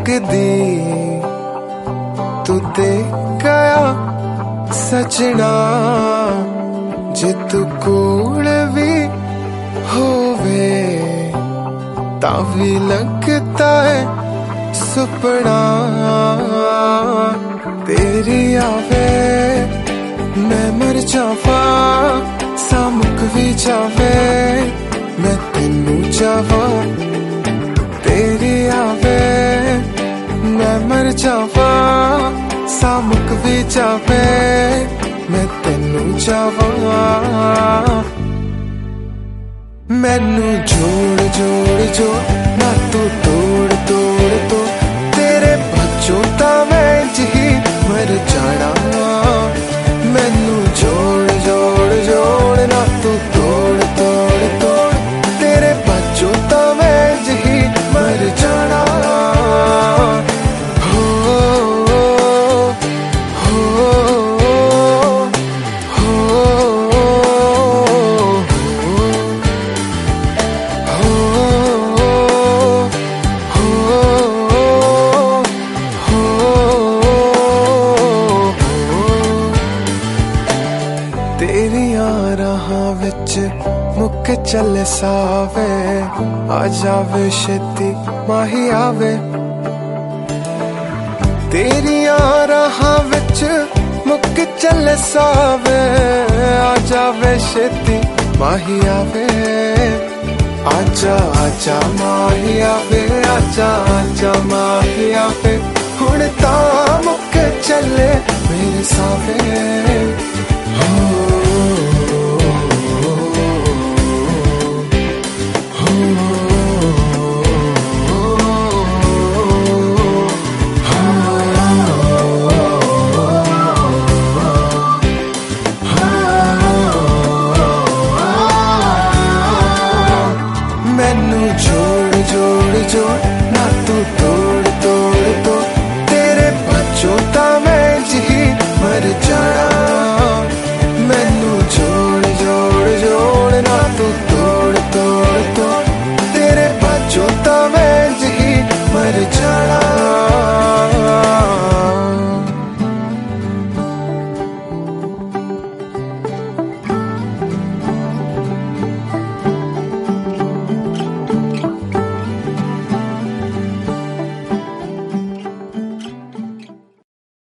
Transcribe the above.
लगदी तू ते गया सजना जे तू कोल भी होवे तां भी लगता है सुपना तेरी आवे मैं मर जावा सामुक भी जावे मैं तेनू जावा तेरी आवे मैं मर जावा सामुक भी जावे मैं तेनू जावा मैनू जोड़ जोड़ जोड़ ना तू तोड़ तोड़ तो तेरे बच्चों ता मैं जी मर जाना मैनू जोड़ जोड़ जोड़ ना तू तोड़ तोड़ तोड़ तेरे बच्चों ता मैं जी मर जाना हो हो तेरियां राहां विच मुक चले सावे आ जावे छेती माही आवे तेरियां राहां विच मुक चले सावे आ जावे छेती माही आवे आजा आजा माही आवे आजा आजा माही आवे हुण तां मुक चले मेरे सावे मैनू जोड़ जोड़ जोड़